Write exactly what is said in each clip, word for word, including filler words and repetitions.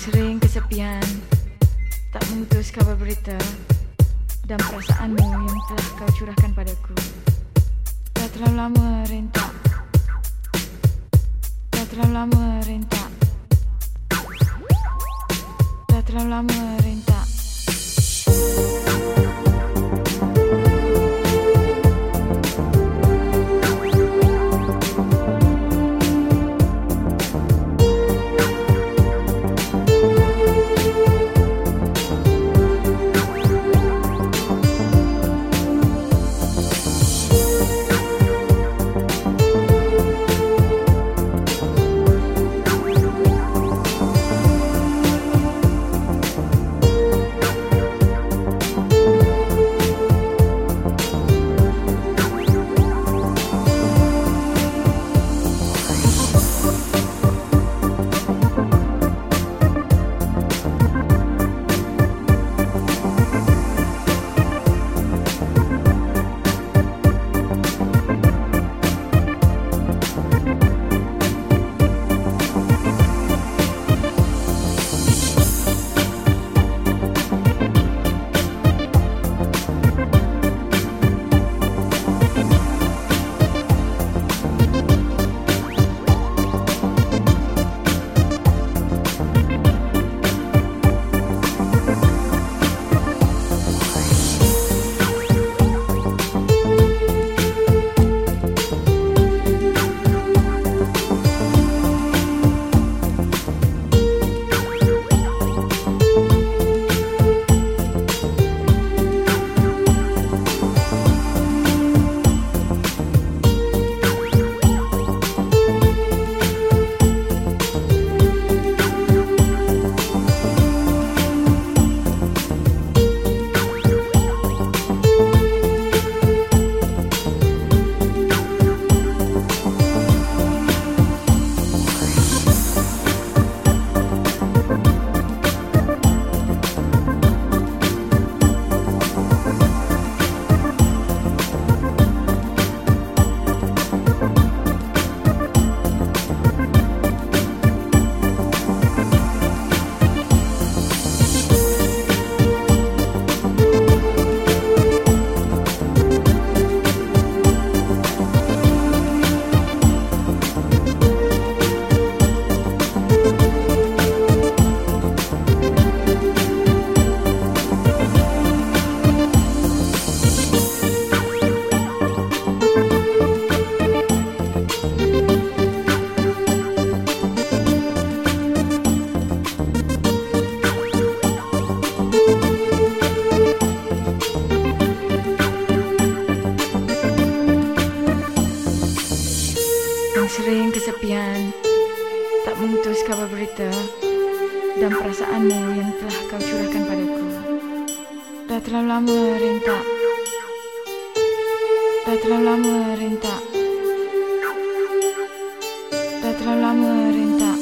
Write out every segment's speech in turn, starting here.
sering kesepian, tak mengutus kabar berita dan perasaanmu yang telah kau curahkan padaku. Dah terlalu lama rentak, dah terlalu lama rentak, dah terlalu lama rentak. Sering kesepian, tak mengutus kabar berita dan perasaanmu yang telah kau curahkan padaku. Dah terlalu lama rentak, dah terlalu lama rentak, dah terlalu lama rentak.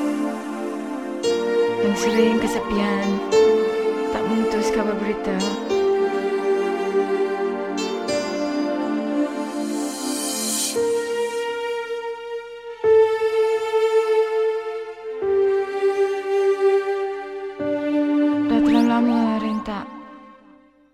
Yang sering kesepian, tak mengutus kabar berita